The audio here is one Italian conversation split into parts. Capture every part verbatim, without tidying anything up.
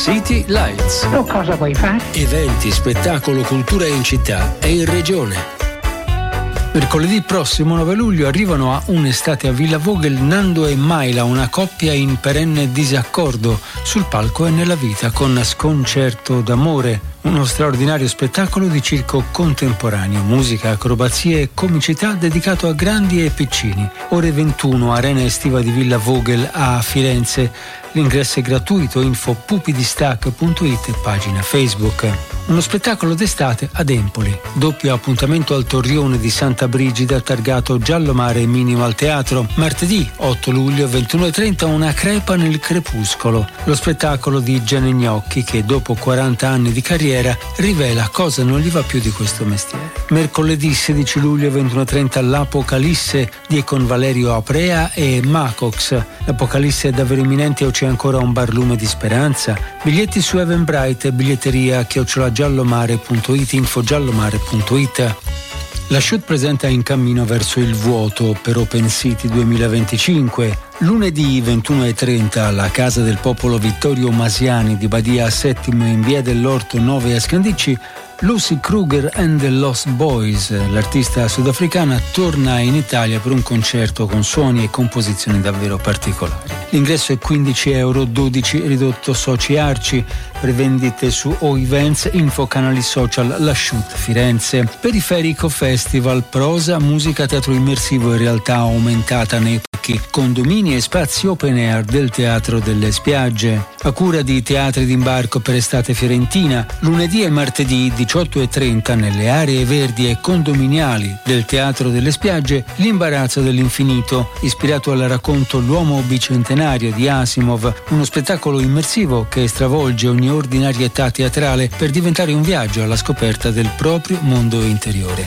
City Lights. Oh, cosa vuoi fare? Eventi, spettacolo, cultura in città e in regione. Mercoledì prossimo nove luglio arrivano a Un'estate a Villa Vogel Nando e Maila, una coppia in perenne disaccordo sul palco e nella vita, con Sconcerto d'amore, uno straordinario spettacolo di circo contemporaneo, musica, acrobazie e comicità dedicato a grandi e piccini. Ore ventuno, Arena Estiva di Villa Vogel a Firenze. L'ingresso è gratuito, info pupidistac punto it e pagina Facebook. Uno spettacolo d'estate ad Empoli. Doppio appuntamento al Torrione di Santa Brigida, targato Giallo Mare Minimal Teatro. Martedì otto luglio, ventuno e trenta, Una crepa nel crepuscolo. Lo spettacolo di Gianni Gnocchi che dopo quaranta anni di carriera rivela cosa non gli va più di questo mestiere. Mercoledì sedici luglio, ventuno e trenta, L'Apocalisse di con Valerio Aprea e Macox. L'Apocalisse è davvero imminente o c'è ancora un barlume di speranza? Biglietti su Eventbrite e biglietteria chiocciola giallomare punto it, info giallomare punto it. La Shoot presenta In cammino verso il vuoto per Open City duemilaventicinque. Lunedì ventuno e trenta alla Casa del Popolo Vittorio Masiani di Badia Settimo in via dell'Orto nove a Scandicci, Lucy Kruger and the Lost Boys, l'artista sudafricana, torna in Italia per un concerto con suoni e composizioni davvero particolari. L'ingresso è quindici euro, dodici ridotto soci Arci, prevendite su O Events, info canali social La Shoot Firenze. Periferico Festival, prosa, musica, teatro immersivo e realtà aumentata nei parchi, condomini e spazi open air del Teatro delle Spiagge. A cura di Teatri d'Imbarco per Estate Fiorentina, lunedì e martedì diciotto e trenta nelle aree verdi e condominiali del Teatro delle Spiagge, L'imbarazzo dell'infinito, ispirato al racconto L'uomo bicentenario di Asimov, uno spettacolo immersivo che stravolge ogni ordinarietà teatrale per diventare un viaggio alla scoperta del proprio mondo interiore.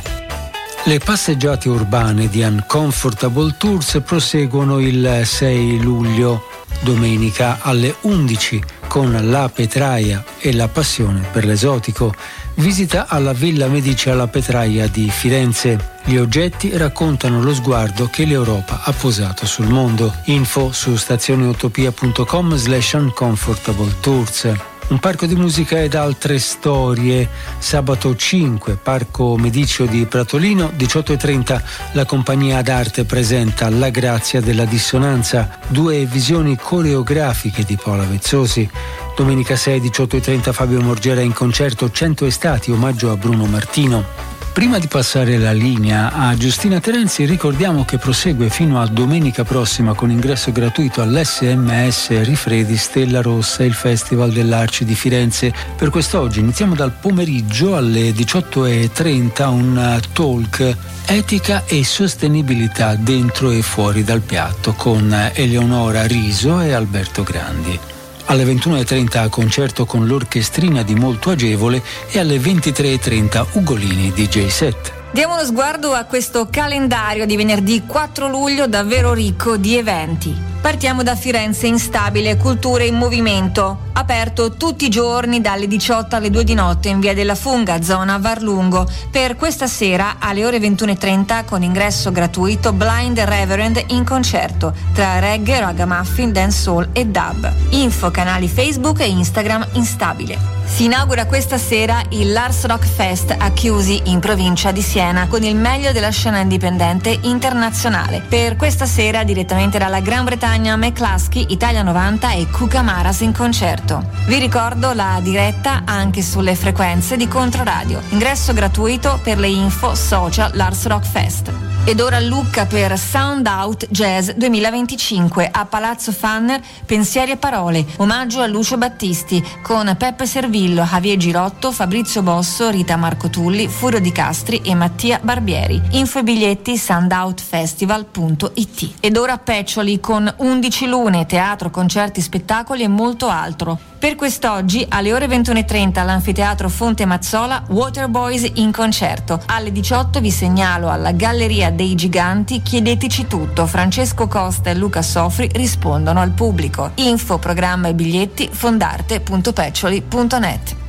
Le passeggiate urbane di Uncomfortable Tours proseguono il sei luglio, domenica alle undici, con La Petraia e la passione per l'esotico. Visita alla Villa Medici alla Petraia di Firenze. Gli oggetti raccontano lo sguardo che l'Europa ha posato sul mondo. Info su stazioneutopia punto com slash uncomfortable tours. Un parco di musica ed altre storie. Sabato cinque, Parco Medicio di Pratolino, diciotto e trenta, la compagnia d'arte presenta La Grazia della Dissonanza, due visioni coreografiche di Paola Vezzosi. Domenica sei, diciotto e trenta, Fabio Morgera in concerto, Cento estati, omaggio a Bruno Martino. Prima di passare la linea a Giustina Terenzi, ricordiamo che prosegue fino a domenica prossima con ingresso gratuito all'S M S Rifredi Stella Rossa, il Festival dell'Arci di Firenze. Per quest'oggi iniziamo dal pomeriggio alle diciotto e trenta un talk Etica e sostenibilità dentro e fuori dal piatto con Eleonora Riso e Alberto Grandi. Alle ventuno e trenta concerto con l'orchestrina di Molto Agevole e alle ventitré e trenta Ugolini D J set. Diamo uno sguardo a questo calendario di venerdì quattro luglio davvero ricco di eventi. Partiamo da Firenze Instabile Culture in Movimento, aperto tutti i giorni dalle diciotto alle due di notte in via della Funga, zona Varlungo. Per questa sera alle ore ventuno e trenta con ingresso gratuito Blind Reverend in concerto tra reggae, ragamuffin, dancehall e dub. Info canali Facebook e Instagram Instabile. Si inaugura questa sera il Lars Rock Fest a Chiusi in provincia di Siena con il meglio della scena indipendente internazionale. Per questa sera direttamente dalla Gran Bretagna McCluskey, Italia novanta e Cucamaras in concerto. Vi ricordo la diretta anche sulle frequenze di Controradio. Ingresso gratuito per le info social Lars Rock Fest. Ed ora Lucca per Sound Out Jazz duemilaventicinque a Palazzo Fanner, Pensieri e Parole, omaggio a Lucio Battisti con Peppe Servillo, Javier Girotto, Fabrizio Bosso, Rita Marco Tulli, Furio Di Castri e Mattia Barbieri. Info e biglietti soundoutfestival punto it. Ed ora Peccioli con undici lune, teatro, concerti, spettacoli e molto altro. Per quest'oggi alle ore ventuno e trenta all'Anfiteatro Fonte Mazzola Waterboys in concerto. Alle diciotto vi segnalo alla Galleria dei Giganti Chiedeteci tutto. Francesco Costa e Luca Sofri rispondono al pubblico. Info, programma e biglietti fondarte punto peccioli punto net.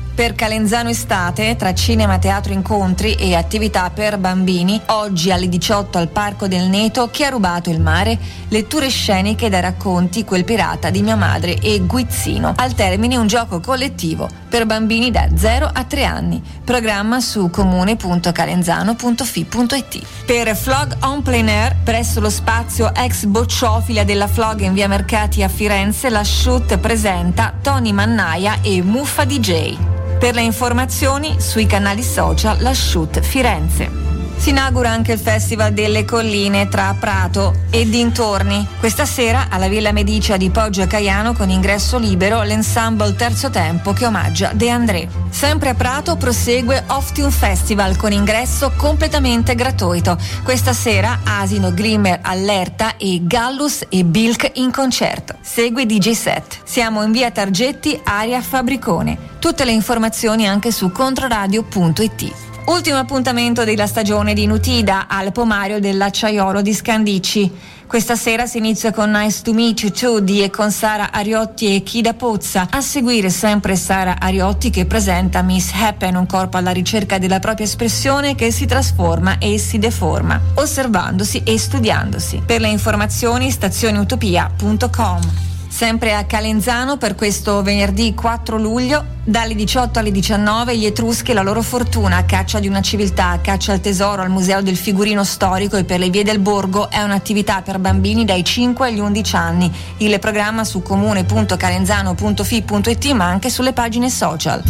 Per Calenzano Estate, tra cinema, teatro, incontri e attività per bambini, oggi alle diciotto al Parco del Neto, Chi ha rubato il mare? Letture sceniche da racconti Quel pirata di mia madre e Guizzino. Al termine un gioco collettivo per bambini da zero a tre anni. Programma su comune punto calenzano punto f i punto i t. Per Flog on Plein Air, presso lo spazio ex Bocciofila della Flog in via Mercati a Firenze, la Shoot presenta Tony Mannaia e Muffa D J. Per le informazioni sui canali social La Shoot Firenze. Si inaugura anche il Festival delle Colline tra Prato e dintorni. Questa sera alla Villa Medicea di Poggio a Caiano, con ingresso libero, l'ensemble Terzo Tempo che omaggia De André. Sempre a Prato prosegue Off-Tune Festival con ingresso completamente gratuito. Questa sera Asino, Glimmer, Allerta e Gallus e Bilk in concerto. Segue D J set. Siamo in via Targetti, area Fabricone. Tutte le informazioni anche su controradio punto i t. Ultimo appuntamento della stagione di Nutida al Pomario dell'Acciaiolo di Scandicci. Questa sera si inizia con Nice to Meet You Too di e con Sara Ariotti e Chida Pozza. A seguire sempre Sara Ariotti che presenta Miss Happen, un corpo alla ricerca della propria espressione che si trasforma e si deforma, osservandosi e studiandosi. Per le informazioni stazioniutopia punto com. Sempre a Calenzano per questo venerdì quattro luglio, dalle diciotto alle diciannove, gli Etruschi e la loro fortuna, a caccia di una civiltà, a caccia al tesoro al Museo del Figurino Storico e per le vie del borgo, è un'attività per bambini dai cinque agli undici anni. Il programma su comune punto calenzano punto f i punto i t, ma anche sulle pagine social.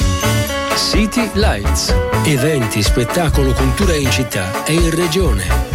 City Lights. Eventi, spettacolo, cultura in città e in regione.